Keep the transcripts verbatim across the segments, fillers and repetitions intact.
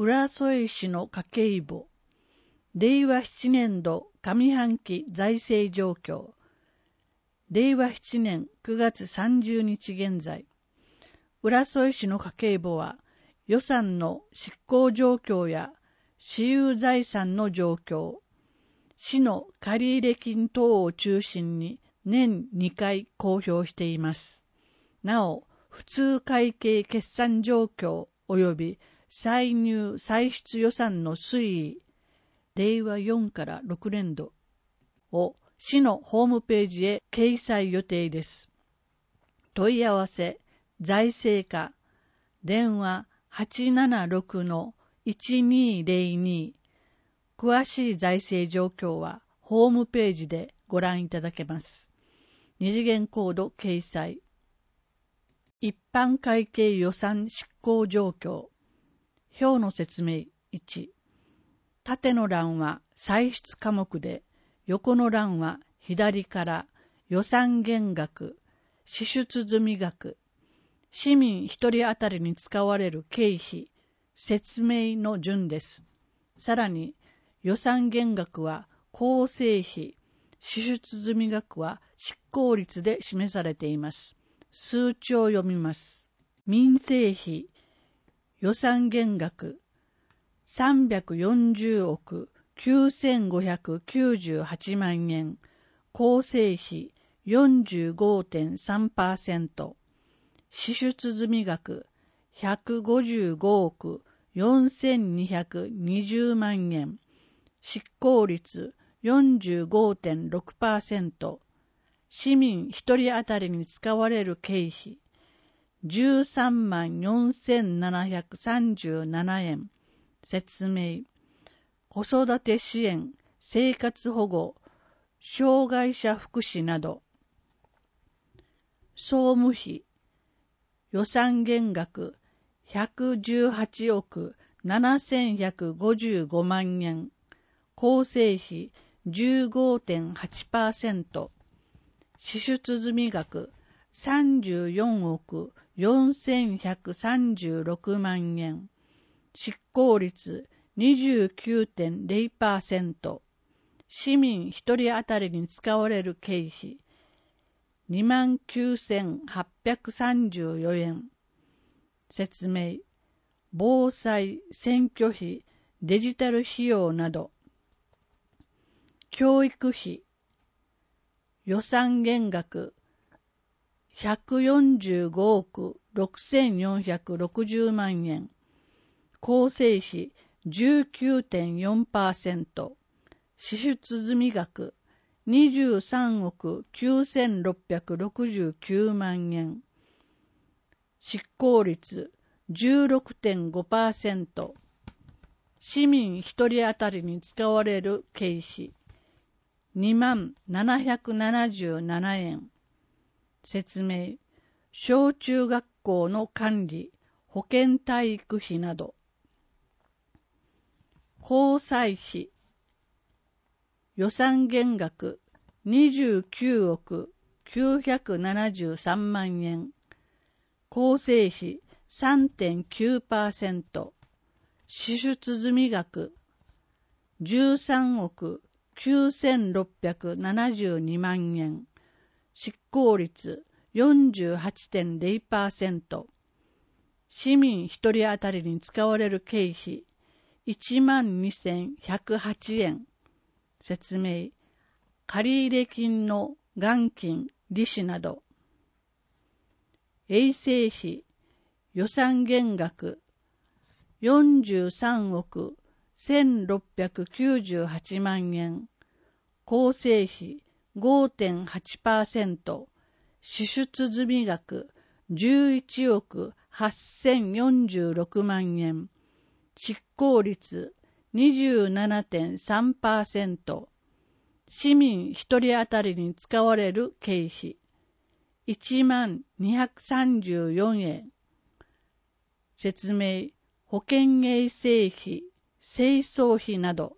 浦添市の家計簿、れいわななねん度上半期財政状況、れいわななねんくがつさんじゅうにち現在、浦添市の家計簿は予算の執行状況や私有財産の状況、市の借入金等を中心に年にかい公表しています。なお、普通会計決算状況及び歳入歳出予算の推移、れいわよんからろくねん度を市のホームページへ掲載予定です。問い合わせ、財政課、電話 はちななろくのいちにぜろに、詳しい財政状況はホームページでご覧いただけます。二次元コード掲載。一般会計予算執行状況。表の説明いち。縦の欄は歳出科目で、横の欄は左から予算減額、支出済額、市民一人当たりに使われる経費、説明の順です。さらに、予算減額は構成費、支出済額は執行率で示されています。数値を読みます。民生費、予算減額、さんびゃくよんじゅうおくきゅうせんごひゃくきゅうじゅうはちまんえん、構成費 よんじゅうごてんさんパーセント、支出済額ひゃくごじゅうごおくよんせんにひゃくにじゅうまんえん、執行率 よんじゅうごてんろくパーセント、市民一人当たりに使われる経費じゅうさんまんよんせんななひゃくさんじゅうななえん、説明、子育て支援、生活保護、障害者福祉など、総務費、予算減額ひゃくじゅうはちおくななせんひゃくごじゅうごまんえん、構成費 じゅうごてんはちパーセント、支出済額さんじゅうよんおくよんせんひゃくさんじゅうろくまんえん、執行率 にじゅうきゅうてんぜろパーセント、市民一人当たりに使われる経費にまんきゅうせんはっぴゃくさんじゅうよえん、説明、防災、選挙費、デジタル費用など、教育費、予算減額ひゃくよんじゅうごおくろくせんよんひゃくろくじゅうまんえん、構成費 じゅうきゅうてんよんパーセント、支出済額にじゅうさんおくきゅうせんろっぴゃくろくじゅうきゅうまんえん、執行率 じゅうろくてんごパーセント、市民一人当たりに使われる経費にまんななひゃくななじゅうななえん、説明、小中学校の管理、保健体育費など、交際費、予算減額にじゅうきゅうおくきゅうひゃくななじゅうさんまんえん、構成費 さんてんきゅうパーセント、支出済額じゅうさんおくきゅうせんろっぴゃくななじゅうにまんえん、執行率 よんじゅうはちてんぜろパーセント、市民一人当たりに使われる経費いちまんにせんひゃくはちえん、説明、借入金の元金、利子など、衛生費、予算減額よんじゅうさんおくせんろっぴゃくきゅうじゅうはちまんえん、構成費 ごてんはちパーセント、支出済額じゅういちおくはっせんよんじゅうろくまんえん、執行率 にじゅうななてんさんパーセント、市民一人当たりに使われる経費いちまんにひゃくさんじゅうよんえん、説明、保健衛生費、清掃費など、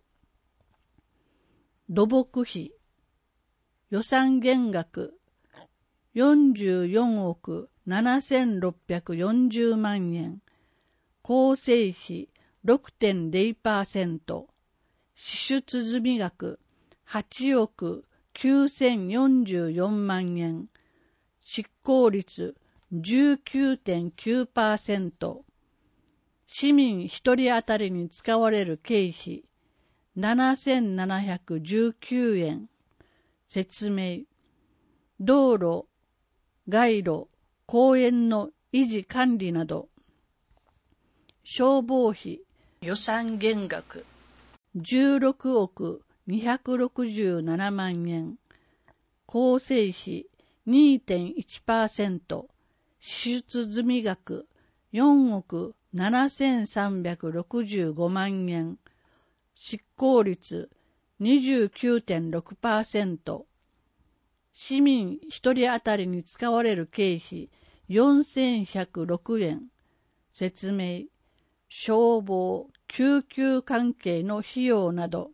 土木費、予算減額よんじゅうよんおくななせんろっぴゃくよんじゅうまんえん、構成費ろくてんゼロパーセント、支出済額はちおくきゅうせんよんじゅうよんまんえん、執行率 じゅうきゅうてんきゅうパーセント、市民ひとり当たりに使われる経費ななせんななひゃくじゅうきゅうえん、説明、道路、街路、公園の維持管理など、消防費、予算減額、じゅうろくおくにひゃくろくじゅうななまんえん、構成費 にてんいちパーセント、支出済額よんおくななせんさんびゃくろくじゅうごまんえん、執行率 にじゅうきゅうてんろくパーセント、市民ひとり当たりに使われる経費よんせんひゃくろくえん、説明、消防、救急関係の費用など、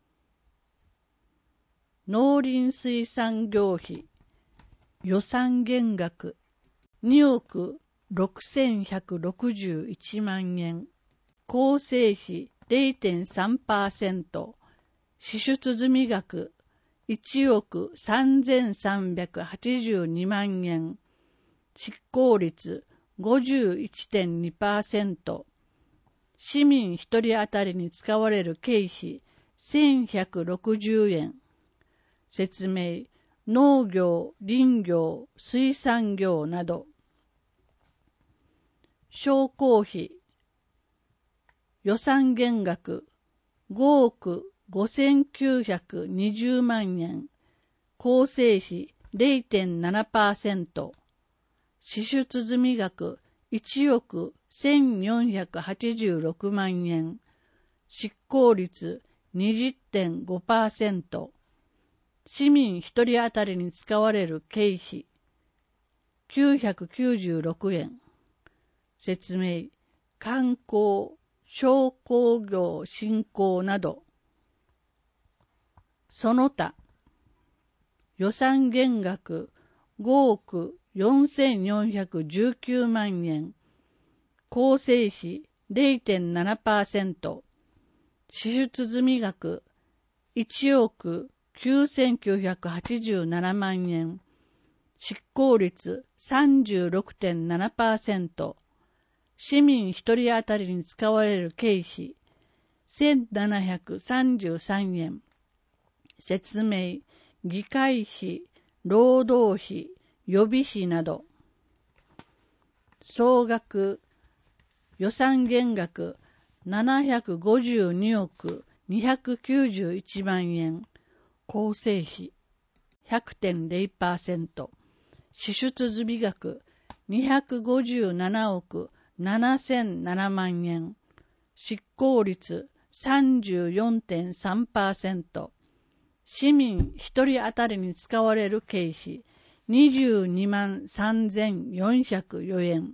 農林水産業費、予算減額におくろくせんひゃくろくじゅういちまんえん、構成費 ゼロてんさんパーセント、支出済額いちおくさんぜんさんびゃくはちじゅうにまんえん、執行率 ごじゅういちてんにパーセント、市民ひとり当たりに使われる経費せんひゃくろくじゅうえん、説明、農業、林業、水産業など、商工費、予算減額ごおくごせんきゅうひゃくにじゅうまんえん、構成費 ゼロてんななパーセント、支出済額いちおくせんよんひゃくはちじゅうろくまんえん、執行率 にじゅってんごパーセント、市民ひとり当たりに使われる経費きゅうひゃくきゅうじゅうろくえん、説明、観光、商工業振興など、その他、予算減額ごおくよんせんよんひゃくじゅうきゅうまんえん、構成費 ゼロてんななパーセント、支出済額いちおくきゅうせんきゅうひゃくはちじゅうななまんえん、執行率 さんじゅうろくてんななパーセント、市民ひとり当たりに使われる経費せんななひゃくさんじゅうさんえん、説明、議会費、労働費、予備費など、総額、予算減額ななひゃくごじゅうにおくにひゃくきゅうじゅういちまんえん、構成費 ひゃくてんゼロパーセント、支出済額にひゃくごじゅうななおくななせんななまんえん、執行率 さんじゅうよんてんさんパーセント、市民ひとり当たりに使われる経費にじゅうにまんさんぜんよんひゃくよえん。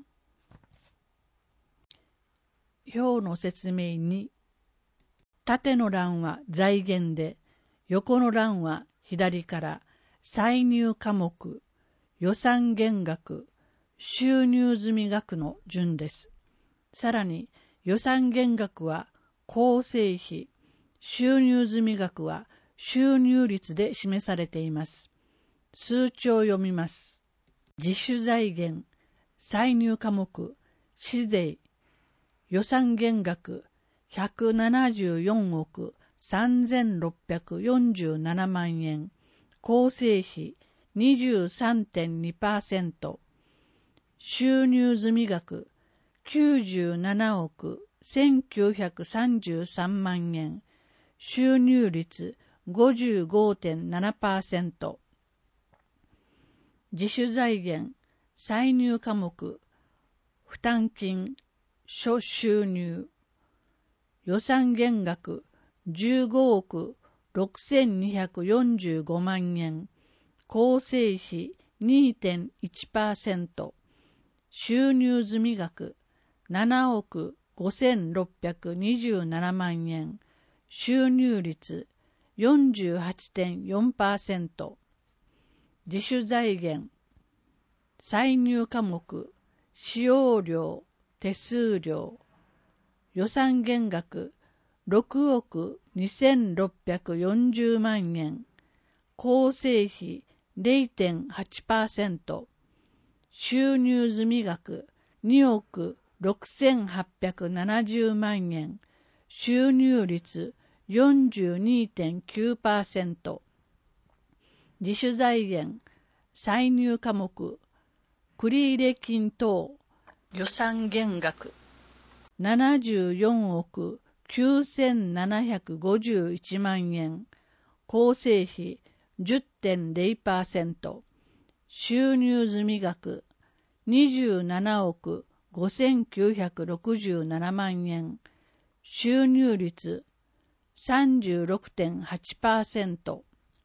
表の説明に、縦の欄は財源で、横の欄は左から歳入科目、予算減額、収入済額の順です。さらに予算減額は構成費、収入済額は収入率で示されています。数値を読みます。自主財源、歳入科目、市税、予算減額ひゃくななじゅうよんおくさんぜんろっぴゃくよんじゅうななまんえん、構成費 にじゅうさんてんにパーセント、収入済額きゅうじゅうななおくせんきゅうひゃくさんじゅうさんまんえん、収入率 ごじゅうごてんななパーセント、自主財源、歳入科目、負担金、諸収入、予算減額じゅうごおくろくせんにひゃくよんじゅうごまんえん、構成費 にてんいちパーセント、収入済額ななおくごせんろっぴゃくにじゅうななまんえん、収入率 よんじゅうはちてんよんパーセント、自主財源、歳入科目、使用料、手数料、 予算減額ろくおくにせんろっぴゃくよんじゅうまんえん、構成比 れいてんはちパーセント、収入済額におくろくせんはっぴゃくななじゅうまんえん、収入率 よんじゅうにてんきゅうパーセント、自主財源、歳入科目、繰入金等、予算減額ななじゅうよんおくきゅうせんななひゃくごじゅういちまんえん、構成比 じゅってんれいパーセント、収入済額にじゅうななおくごせんきゅうひゃくろくじゅうななまんえん、収入率 さんじゅうろくてんはちパーセント、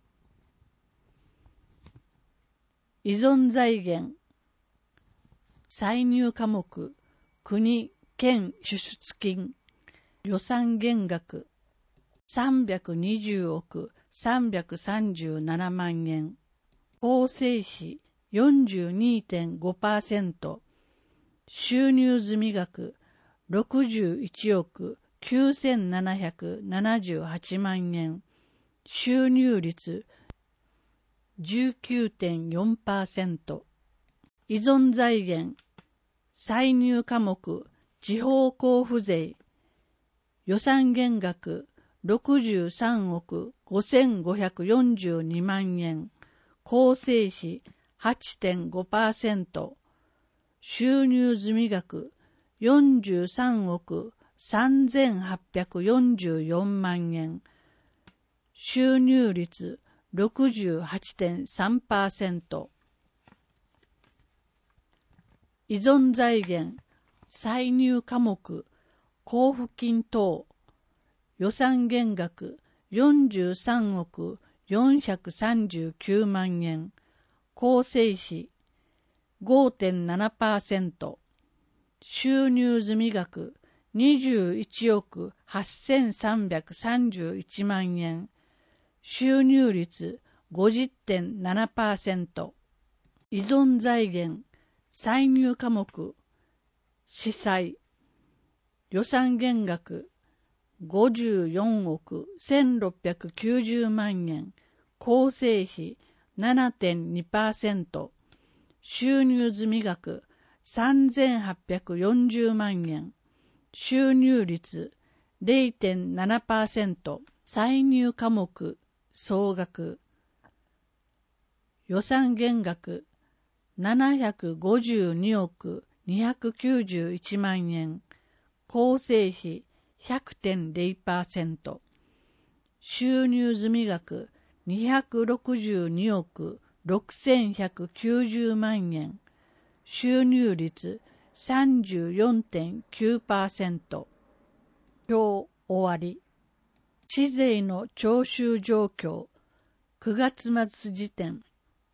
依存財源、歳入科目、国、県支出金、予算減額さんびゃくにじゅうおくさんびゃくさんじゅうななまんえん、構成比 よんじゅうにてんごパーセント、収入済額ろくじゅういちおくきゅうせんななひゃくななじゅうはちまんえん、収入率 じゅうきゅうてんよんパーセント、依存財源、歳入科目、地方交付税、予算減額ろくじゅうさんおくごせんごひゃくよんじゅうにまんえん、構成比 はちてんごパーセント、収入済額よんじゅうさんおくさんぜんはっぴゃくよんじゅうよんまんえん、収入率 ろくじゅうはちてんさんパーセント、依存財源、歳入科目、交付金等、予算減額よんじゅうさんおくよんひゃくさんじゅうきゅうまんえん、構成比 ごてんななパーセント、収入済額にじゅういちおくはっせんさんびゃくさんじゅういちまんえん、収入率 ごじゅってんななパーセント、依存財源、歳入科目、司祭、予算減額ごじゅうよんおくせんろっぴゃくきゅうじゅうまんえん、構成比 ななてんにパーセント、収入済額さんぜんはっぴゃくよんじゅうまんえん、収入率 れいてんななパーセント、歳入科目、総額、予算減額ななひゃくごじゅうにおくにひゃくきゅうじゅういちまんえん、構成比 ひゃくてんれいパーセント、収入済額にひゃくろくじゅうにおくろくせんひゃくきゅうじゅうまんえん、収入率 さんじゅうよんてんきゅうパーセント。今日終わり。市税の徴収状況、くがつ末時点。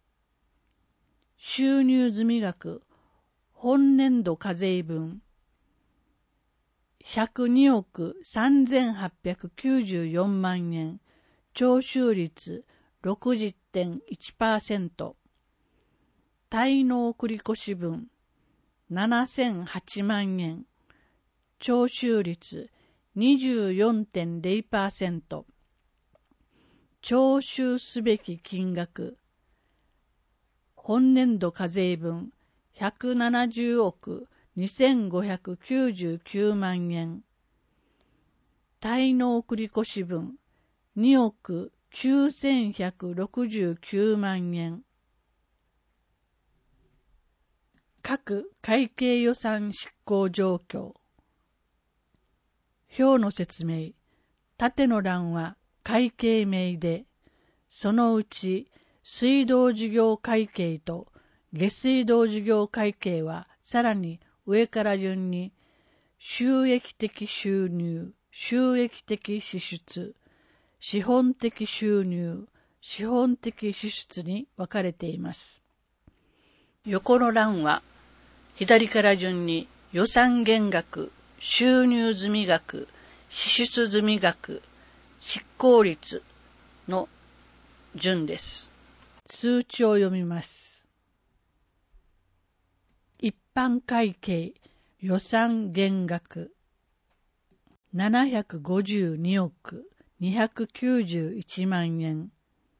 収入済額、本年度課税分、ひゃくにおくさんぜんはっぴゃくきゅうじゅうよんまんえん、徴収率 ろくじゅってんいちパーセント、滞納繰越分ななせんはちまんえん、徴収率 にじゅうよんてんれいパーセント、徴収すべき金額、本年度課税分ひゃくななじゅうおくにせんごひゃくきゅうじゅうきゅうまんえん、滞納繰越分におくきゅうせんひゃくろくじゅうきゅうまんえん。各会計予算執行状況。表の説明。縦の欄は会計名で、そのうち水道事業会計と下水道事業会計はさらに上から順に収益的収入、収益的支出、資本的収入、資本的支出に分かれています。横の欄は左から順に予算減額、収入済額、支出済額、執行率の順です。数値を読みます。一般会計予算減額ななひゃくごじゅうにおくにひゃくきゅうじゅういちまんえん。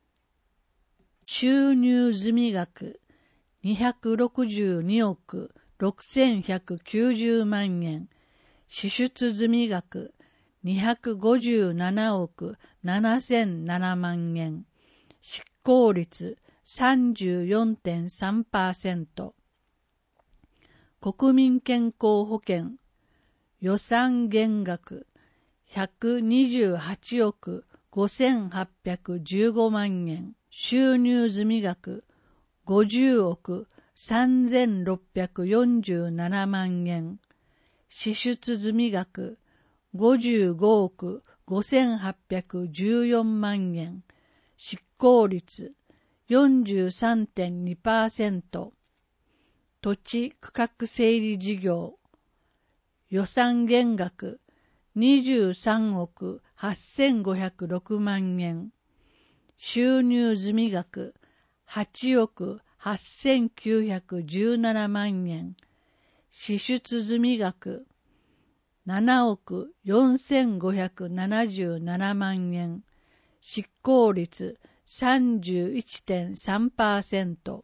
収入済額にひゃくろくじゅうにおくろくせんひゃくきゅうじゅうまんえん。支出済額にひゃくごじゅうななおくななせんななまんえん。執行率 さんじゅうよんてんさんパーセント。国民健康保険予算減額ひゃくにじゅうはちおくごせんはっぴゃくじゅうごまんえん。収入済額ごじゅうおくさんぜんろっぴゃくよんじゅうななまんえん。支出済額ごじゅうごおくごせんはっぴゃくじゅうよんまんえん。執行率 よんじゅうさんてんにパーセント。土地区画整理事業予算減額にじゅうさんおくはっせんごひゃくろくまんえん。収入済額はちおくはっせんきゅうひゃくじゅうななまんえん。支出済額ななおくよんせんごひゃくななじゅうななまんえん。執行率 さんじゅういってんさんパーセント。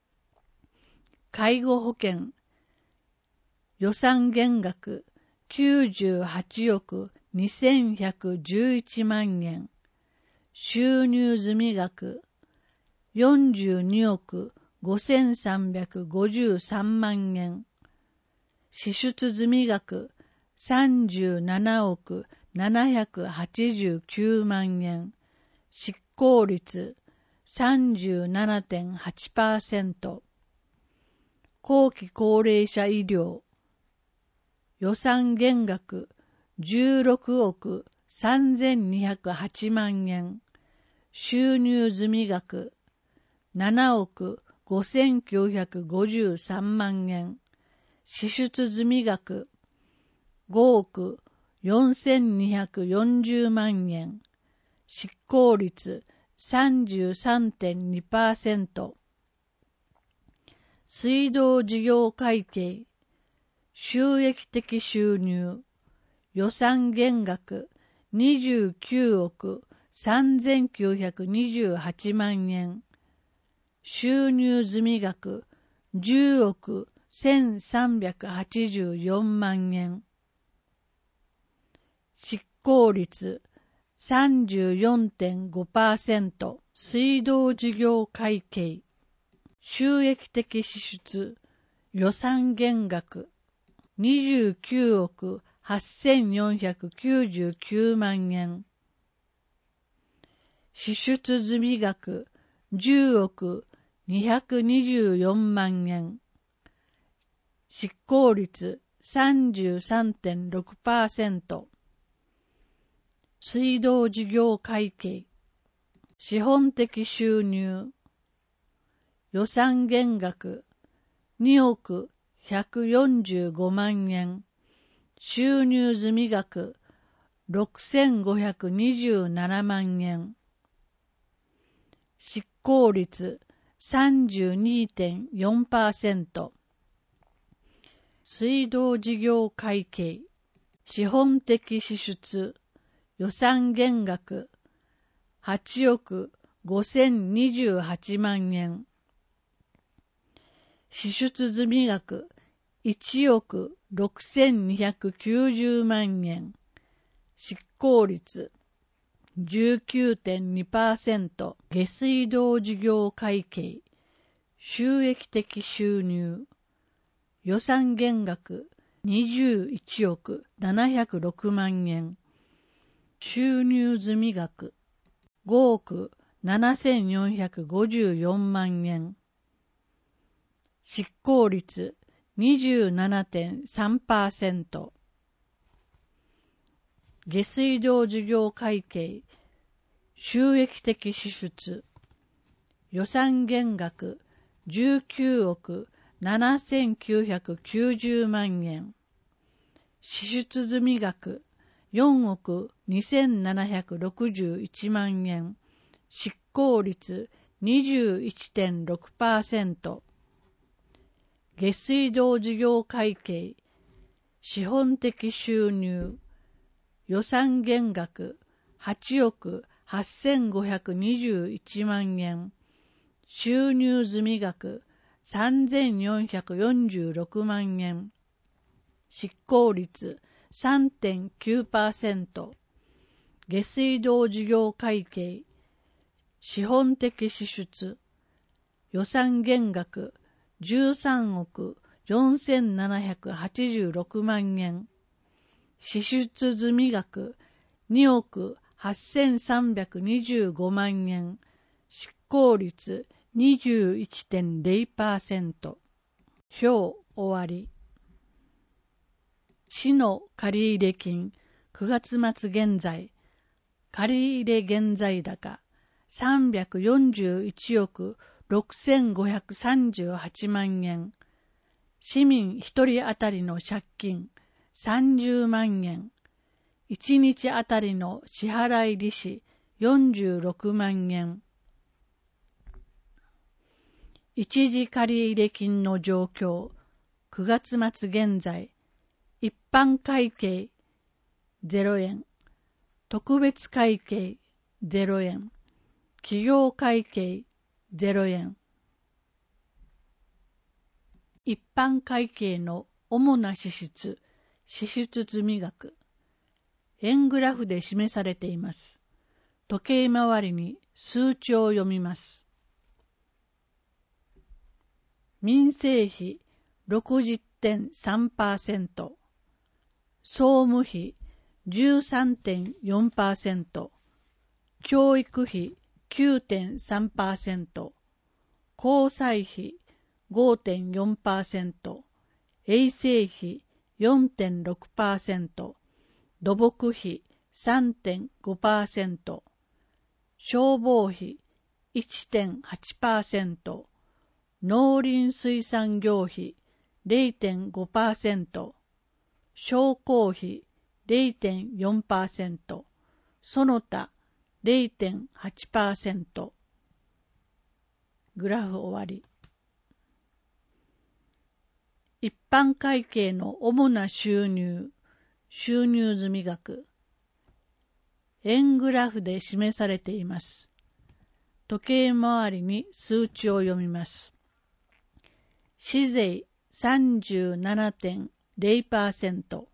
介護保険予算減額きゅうじゅうはちおくにせんひゃくじゅういちまんえん。収入済額よんじゅうにおくごせんさんびゃくごじゅうさんまんえん。支出済額さんじゅうななおくななひゃくはちじゅうきゅうまんえん。執行率 さんじゅうななてんはちパーセント。後期高齢者医療予算減額じゅうろくおくさんぜんにひゃくはちまんえん。収入済額ななおくごせんきゅうひゃくごじゅうさんまんえん。支出済額ごおくよんせんにひゃくよんじゅうまんえん。執行率 さんじゅうさんてんにパーセント。水道事業会計収益的収入予算減額にじゅうきゅうおくさんぜんきゅうひゃくにじゅうはちまんえん。収入済額じゅうおくせんさんびゃくはちじゅうよんまんえん。執行率 さんじゅうよんてんごパーセント。水道事業会計収益的支出予算減額にじゅうきゅうおくはっせんよんひゃくきゅうじゅうきゅうまんえん。支出済額じゅうおくにひゃくにじゅうよんまんえん。執行率 さんじゅうさんてんろくパーセント。水道事業会計資本的収入予算減額におくひゃくよんじゅうごまんえん。収入済額ろくせんごひゃくにじゅうななまんえん。執行率 さんじゅうにてんよんパーセント。水道事業会計資本的支出予算減額はちおくごせんにじゅうはちまんえん。支出済額いちおくろくせんにひゃくきゅうじゅうまんえん。執行率 じゅうきゅうてんにパーセント。下水道事業会計収益的収入予算減額にじゅういちおくななひゃくろくまんえん。収入済額ごおくななせんよんひゃくごじゅうよんまんえん。執行率 にじゅうななてんさんパーセント。下水道事業会計収益的支出予算減額じゅうきゅうおくななせんきゅうひゃくきゅうじゅうまんえん。支出済額よんおくにせんななひゃくろくじゅういちまんえん。執行率 にじゅういってんろくパーセント。下水道事業会計資本的収入予算減額はちおくはっせんごひゃくにじゅういちまんえん、収入済み額さんぜんよんひゃくよんじゅうろくまんえん、執行率 さんてんきゅうパーセント、下水道事業会計、資本的支出、予算減額じゅうさんおくよんせんななひゃくはちじゅうろくまんえん、支出済み額におくはっせんさんびゃくにじゅうごまんえん、執行率 にじゅういってんれいパーセント。表終わり。市の借入金くがつ末現在、借入現在高さんびゃくよんじゅういちおくろくせんごひゃくさんじゅうはちまんえん、市民ひとり当たりの借金さんじゅうまんえん、いちにちあたりの支払い利子よんじゅうろくまんえん。一時借入金の状況、くがつ末現在、一般会計ゼロえん、特別会計ゼロえん、企業会計ゼロえん。一般会計の主な支出、支出済み額、円グラフで示されています。時計回りに数値を読みます。民生費 ろくじゅってんさんパーセント、総務費 じゅうさんてんよんパーセント、教育費 きゅうてんさんパーセント、交際費 ごてんよんパーセント、衛生費 よんてんろくパーセント、土木費 さんてんごパーセント、消防費 いってんはちパーセント、農林水産業費 れいてんごパーセント、商工費 れいてんよんパーセント、その他 れいてんはちパーセント。グラフ終わり。一般会計の主な収入、収入済み額、円グラフで示されています。時計回りに数値を読みます。市税 さんじゅうななてんれいパーセント、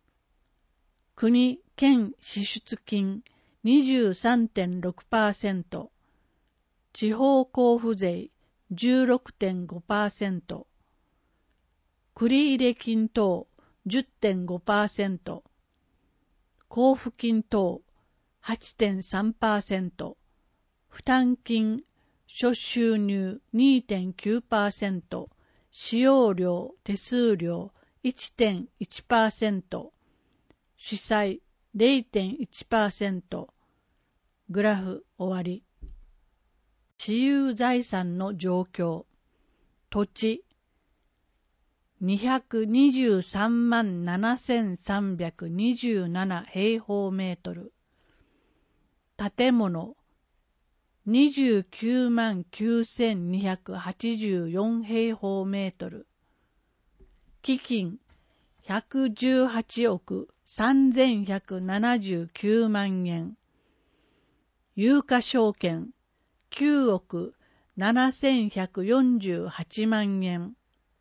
国・県支出金 にじゅうさんてんろくパーセント、地方交付税 じゅうろくてんごパーセント、繰入金等 じゅってんごパーセント、交付金等 はちてんさんパーセント、負担金、諸収入 にてんきゅうパーセント、使用料、手数料 いってんいちパーセント、司債 れいてんいちパーセント。グラフ終わり。私有財産の状況。土地にひゃくにじゅうさんまんななせんさんびゃくにじゅうなな平方メートル。建物にじゅうきゅうまんきゅうせんにひゃくはちじゅうよん平方メートル。基金ひゃくじゅうはちおくさんぜんひゃくななじゅうきゅうまんえん。有価証券きゅうおくななせんひゃくよんじゅうはちまんえん。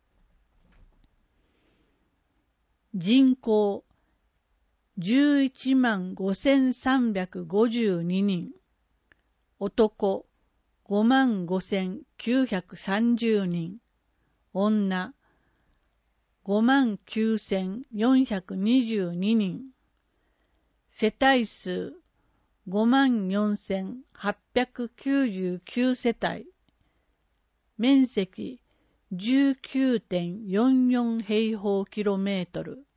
人口じゅういちまんごせんさんびゃくごじゅうににん。男ごまんごせんきゅうひゃくさんじゅうにん。女ごまんきゅうせんよんひゃくにじゅうににん。世帯数ごまんよんせんはっぴゃくきゅうじゅうきゅう世帯。面積 じゅうきゅうてんよんよん平方キロメートル。